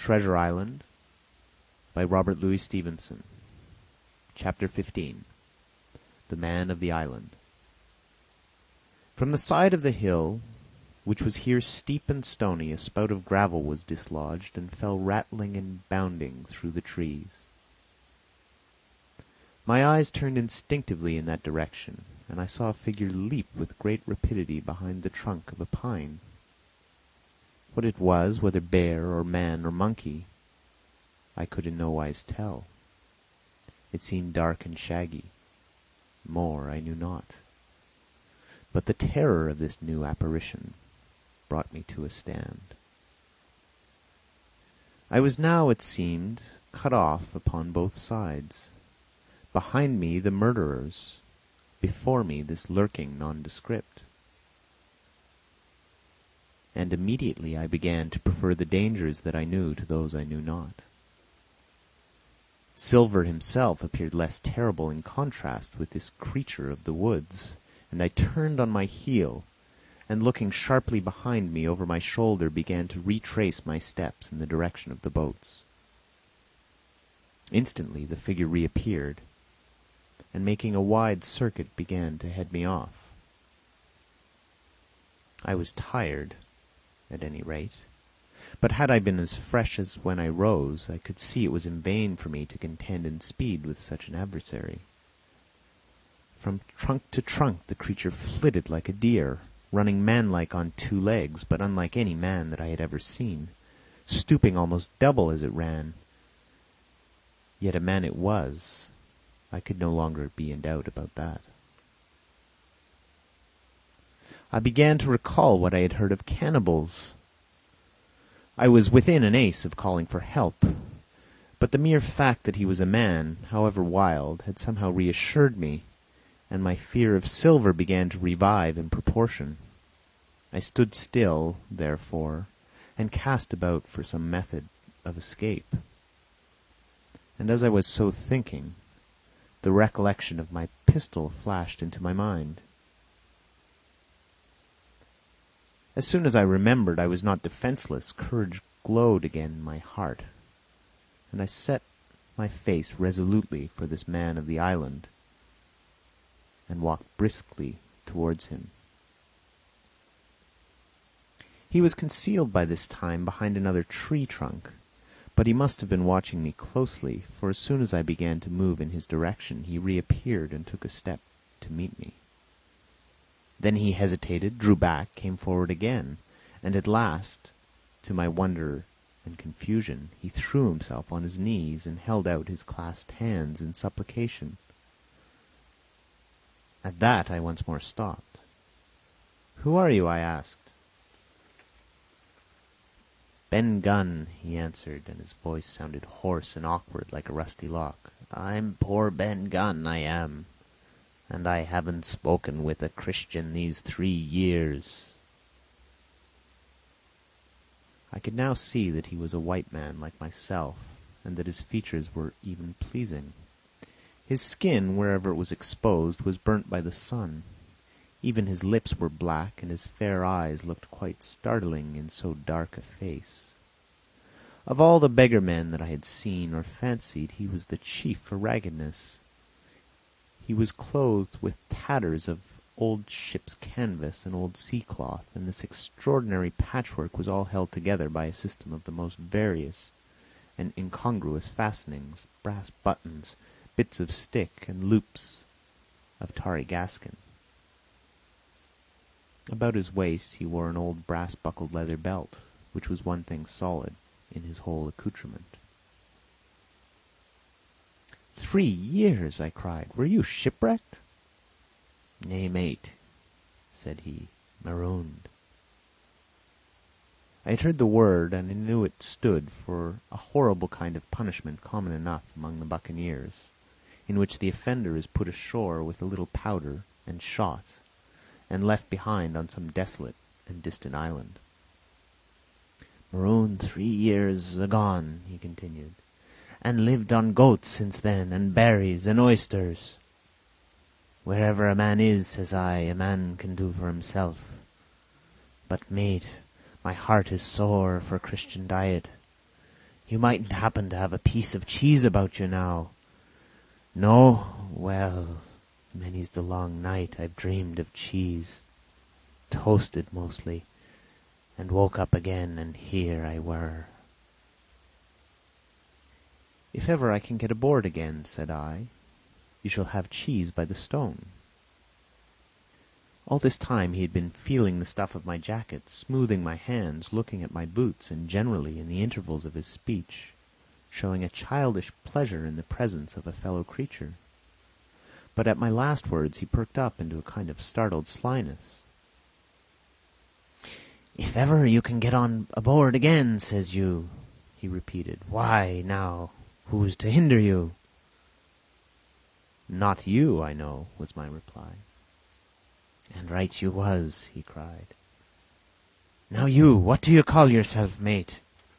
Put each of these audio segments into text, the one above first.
Treasure Island by Robert Louis Stevenson. Chapter 15. The Man of the Island. From the side of the hill, which was here steep and stony, a spout of gravel was dislodged, and fell rattling and bounding through the trees. My eyes turned instinctively in that direction, and I saw a figure leap with great rapidity behind the trunk of a pine. What it was, whether bear or man or monkey, I could in no wise tell. It seemed dark and shaggy. More I knew not. But the terror of this new apparition brought me to a stand. I was now, it seemed, cut off upon both sides. Behind me the murderers, before me this lurking nondescript. And immediately I began to prefer the dangers that I knew to those I knew not. Silver himself appeared less terrible in contrast with this creature of the woods, and I turned on my heel, and looking sharply behind me over my shoulder began to retrace my steps in the direction of the boats. Instantly the figure reappeared, and making a wide circuit began to head me off. I was tired, at any rate, but had I been as fresh as when I rose, I could see it was in vain for me to contend in speed with such an adversary. From trunk to trunk the creature flitted like a deer, running manlike on two legs, but unlike any man that I had ever seen, stooping almost double as it ran. Yet a man it was. I could no longer be in doubt about that. I began to recall what I had heard of cannibals. I was within an ace of calling for help, but the mere fact that he was a man, however wild, had somehow reassured me, and my fear of Silver began to revive in proportion. I stood still, therefore, and cast about for some method of escape. And as I was so thinking, the recollection of my pistol flashed into my mind. As soon as I remembered I was not defenceless, courage glowed again in my heart, and I set my face resolutely for this man of the island, and walked briskly towards him. He was concealed by this time behind another tree trunk, but he must have been watching me closely, for as soon as I began to move in his direction, he reappeared and took a step to meet me. Then he hesitated, drew back, came forward again, and at last, to my wonder and confusion, he threw himself on his knees and held out his clasped hands in supplication. At that I once more stopped. "Who are you?" I asked. "Ben Gunn," he answered, and his voice sounded hoarse and awkward like a rusty lock. "I'm poor Ben Gunn, I am, and I haven't spoken with a Christian these 3 years." I could now see that he was a white man like myself, and that his features were even pleasing. His skin, wherever it was exposed, was burnt by the sun. Even his lips were black, and his fair eyes looked quite startling in so dark a face. Of all the beggar men that I had seen or fancied, he was the chief for raggedness. He was clothed with tatters of old ship's canvas and old sea-cloth, and this extraordinary patchwork was all held together by a system of the most various and incongruous fastenings, brass buttons, bits of stick, and loops of tarry gaskin. About his waist he wore an old brass-buckled leather belt, which was one thing solid in his whole accoutrement. 3 years!" I cried. "Were you shipwrecked?" "Nay, mate," said he, "marooned." I had heard the word, and I knew it stood for a horrible kind of punishment common enough among the buccaneers, in which the offender is put ashore with a little powder and shot, and left behind on some desolate and distant island. "Marooned 3 years agone," he continued, "and lived on goats since then, and berries, and oysters. Wherever a man is, says I, a man can do for himself. But, mate, my heart is sore for Christian diet. You mightn't happen to have a piece of cheese about you now. No? Well, many's the long night I've dreamed of cheese, toasted mostly, and woke up again, and here I were." "If ever I can get aboard again," said I, "you shall have cheese by the stone." All this time he had been feeling the stuff of my jacket, smoothing my hands, looking at my boots, and generally, in the intervals of his speech, showing a childish pleasure in the presence of a fellow creature. But at my last words he perked up into a kind of startled slyness. "If ever you can get on aboard again, says you," he repeated. "Why, now, who's to hinder you?" "Not you, I know," was my reply. "And right you was," he cried. "Now you, what do you call yourself, mate?"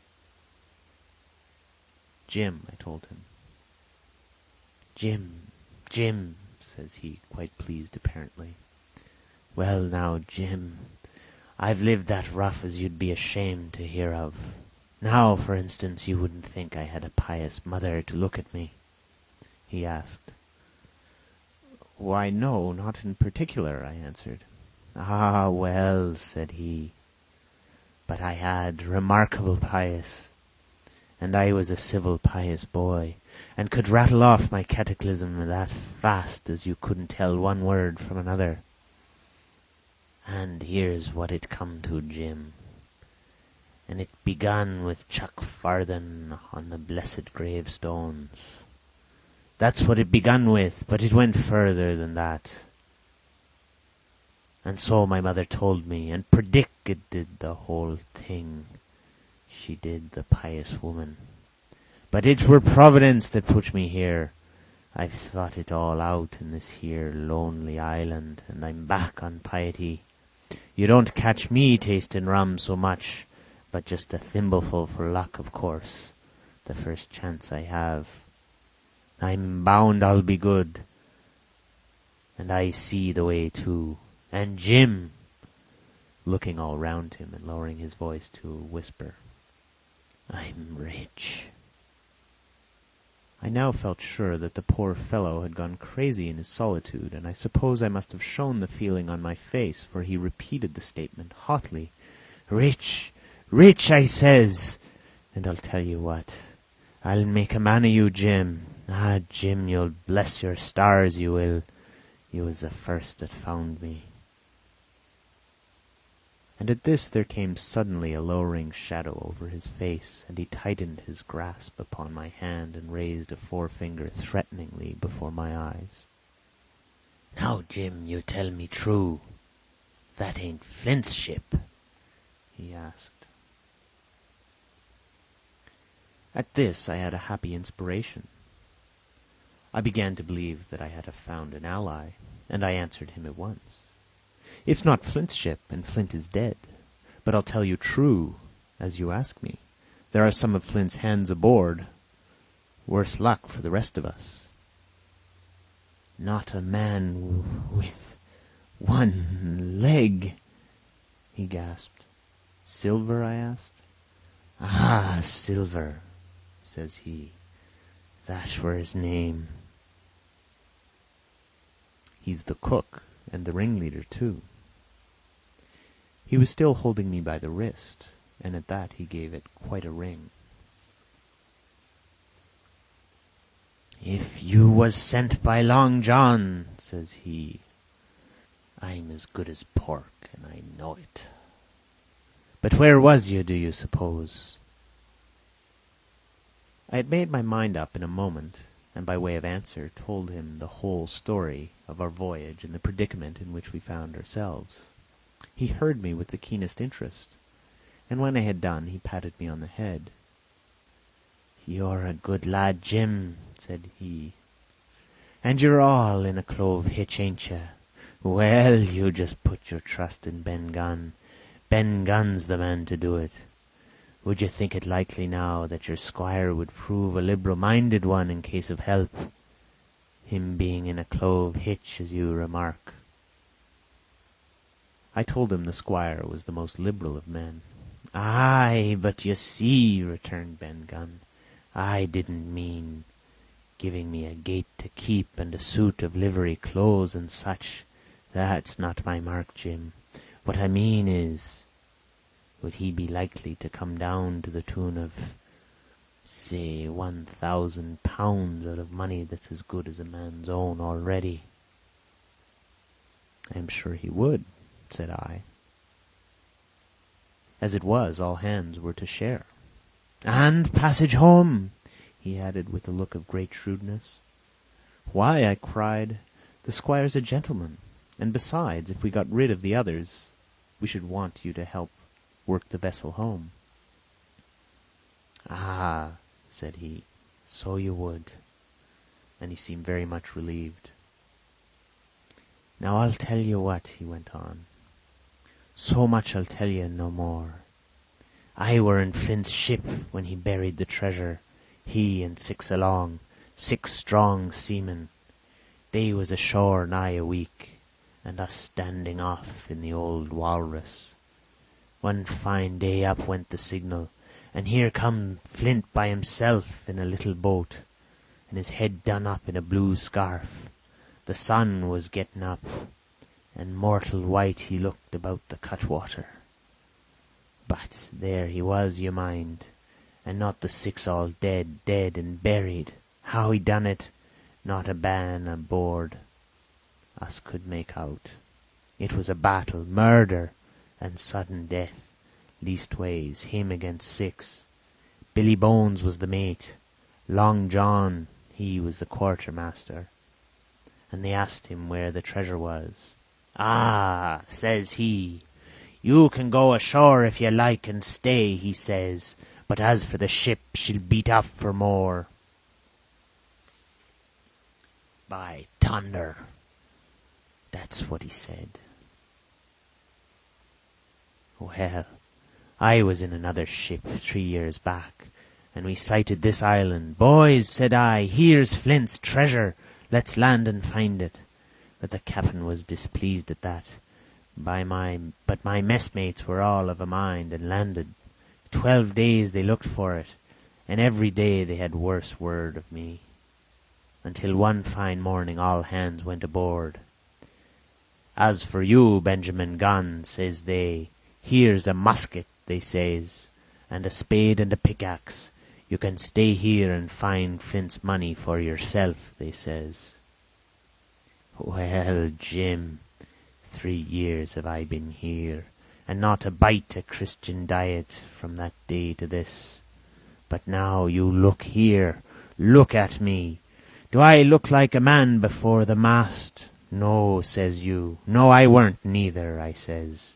"Jim," I told him. "Jim, Jim," says he, quite pleased apparently. "Well now, Jim, I've lived that rough as you'd be ashamed to hear of. Now, for instance, you wouldn't think I had a pious mother to look at me?" he asked. "Why, no, not in particular," I answered. "Ah, well," said he, "but I had, remarkable pious, and I was a civil pious boy, and could rattle off my catechism that fast as you couldn't tell one word from another. And here's what it come to, Jim, and it begun with Chuck Farthen on the blessed gravestones. That's what it begun with, but it went further than that. And so my mother told me, and predicted the whole thing. She did, the pious woman. But it were Providence that put me here. I've thought it all out in this here lonely island, and I'm back on piety. You don't catch me tasting rum so much, but just a thimbleful for luck, of course, the first chance I have. I'm bound I'll be good, and I see the way too. And Jim," looking all round him and lowering his voice to a whisper, "I'm rich." I now felt sure that the poor fellow had gone crazy in his solitude, and I suppose I must have shown the feeling on my face, for he repeated the statement hotly. "Rich, rich, I says, and I'll tell you what, I'll make a man of you, Jim. Ah, Jim, you'll bless your stars, you will. You was the first that found me." And at this there came suddenly a lowering shadow over his face, and he tightened his grasp upon my hand and raised a forefinger threateningly before my eyes. "Now, Jim, you tell me true. That ain't Flint's ship?" he asked. At this I had a happy inspiration. I began to believe that I had found an ally, and I answered him at once. "It's not Flint's ship, and Flint is dead. But I'll tell you true, as you ask me. There are some of Flint's hands aboard. Worse luck for the rest of us." "Not a man with one leg," he gasped. "Silver?" I asked. "Ah, Silver," says he. "That were his name." "He's the cook, and the ringleader, too." He was still holding me by the wrist, and at that he gave it quite a wring. "If you was sent by Long John," says he, "I'm as good as pork, and I know it. But where was you, do you suppose?" I had made my mind up in a moment, and by way of answer told him the whole story of our voyage and the predicament in which we found ourselves. He heard me with the keenest interest, and when I had done he patted me on the head. "You're a good lad, Jim," said he, "and you're all in a clove hitch, ain't you? Well, you just put your trust in Ben Gunn. Ben Gunn's the man to do it. Would you think it likely now that your squire would prove a liberal-minded one in case of help, him being in a clove hitch, as you remark?" I told him the squire was the most liberal of men. "Aye, but you see," returned Ben Gunn, "I didn't mean giving me a gate to keep and a suit of livery clothes and such. That's not my mark, Jim. What I mean is, would he be likely to come down to the tune of, say, £1,000 out of money that's as good as a man's own already?" "I am sure he would," said I. As it was, all hands were to share. "And passage home," he added with a look of great shrewdness. "Why," I cried, "the Squire's a gentleman, and besides, if we got rid of the others, we should want you to help work the vessel home." "Ah," said he, "so you would," and he seemed very much relieved. "Now I'll tell you what," he went on. "So much I'll tell you, no more. I were in Flint's ship when he buried the treasure, he and 6 along, 6 strong seamen. They was ashore nigh a week, and us standing off in the old Walrus. One fine day up went the signal, and here come Flint by himself in a little boat, and his head done up in a blue scarf. The sun was getting up, and mortal white he looked about the cutwater. But there he was, you mind, and not the 6 all dead and buried. How he done it, not a man aboard us could make out. It was a battle, murder, and sudden death, leastways him against 6. Billy Bones was the mate. Long John, he was the quartermaster. And they asked him where the treasure was. 'Ah,' says he, 'you can go ashore if you like and stay,' he says, 'but as for the ship, she'll beat off for more.' By thunder, that's what he said. Well, I was in another ship 3 years back, and we sighted this island. 'Boys,' said I, 'here's Flint's treasure. Let's land and find it.' But the captain was displeased at that. But my messmates were all of a mind, and landed. 12 days they looked for it, and every day they had worse word of me, until one fine morning all hands went aboard. 'As for you, Benjamin Gunn,' says they, 'here's a musket,' they says, 'and a spade and a pickaxe. You can stay here and find Flint's money for yourself,' they says. Well, Jim, 3 years have I been here, and not a bite of Christian diet from that day to this. But now you look here, look at me. Do I look like a man before the mast? No, says you. No, I weren't neither, I says."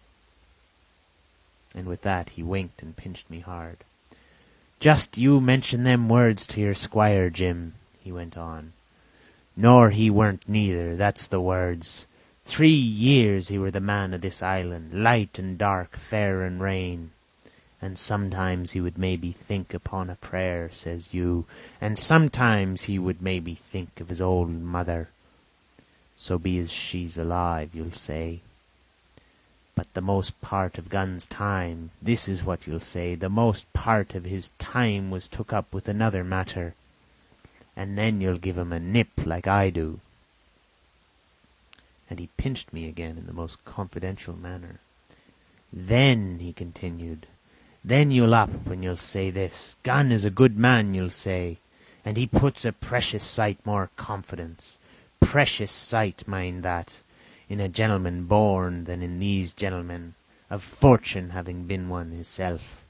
And with that he winked and pinched me hard. "Just you mention them words to your squire, Jim," he went on. "Nor he weren't neither, that's the words. 3 years he were the man of this island, light and dark, fair and rain. And sometimes he would maybe think upon a prayer, says you, and sometimes he would maybe think of his old mother. So be as she's alive, you'll say. But the most part of Gunn's time, this is what you'll say, the most part of his time was took up with another matter. And then you'll give him a nip like I do." And he pinched me again in the most confidential manner. "Then," he continued, "then you'll up and you'll say this, 'Gunn is a good man,' you'll say, 'and he puts a precious sight more confidence, precious sight, mind that, in a gentleman born than in these gentlemen, of fortune having been one hisself.'"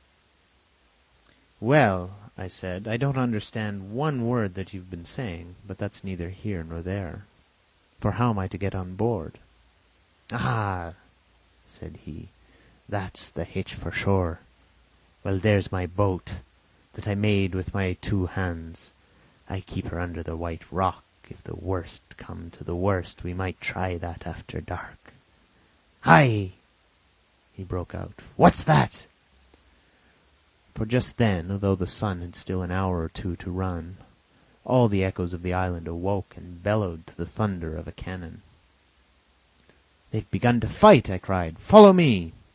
"Well," I said, "I don't understand one word that you've been saying, but that's neither here nor there. For how am I to get on board?" "Ah," said he, "that's the hitch for sure. Well, there's my boat, that I made with my 2 hands. I keep her under the White Rock. If the worst come to the worst, we might try that after dark." "Hi!" he broke out. "What's that?" For just then, although the sun had still an hour or 2 to run, all the echoes of the island awoke and bellowed to the thunder of a cannon. "They've begun to fight!" I cried. "Follow me!"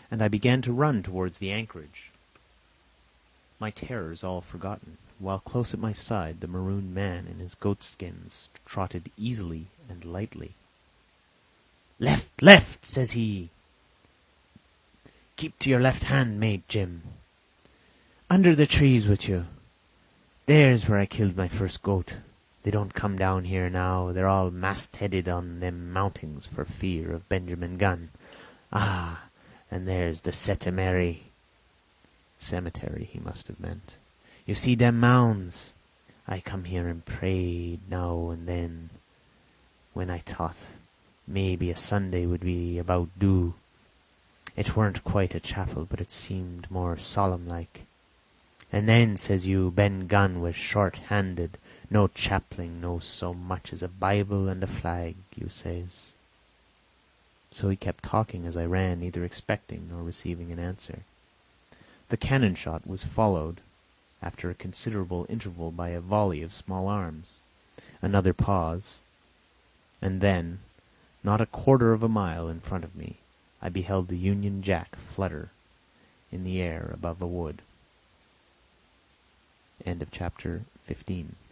and I began to run towards the anchorage, my terrors all forgotten, while close at my side the marooned man in his goatskins trotted easily and lightly. "Left, left!" says he. "Keep to your left hand, mate Jim. Under the trees with you. There's where I killed my first goat. They don't come down here now. They're all mast-headed on them mountings for fear of Benjamin Gunn. Ah, and there's the Setemary." Cemetery, he must have meant. "You see them mounds? I come here and prayed now and then, when I thought maybe a Sunday would be about due. It weren't quite a chapel, but it seemed more solemn-like. And then, says you, Ben Gunn was short-handed, no chaplain, no so much as a Bible and a flag, you says." So he kept talking as I ran, neither expecting nor receiving an answer. The cannon shot was followed, after a considerable interval, by a volley of small arms. Another pause, and then, not a quarter of a mile in front of me, I beheld the Union Jack flutter in the air above a wood. End of chapter 15.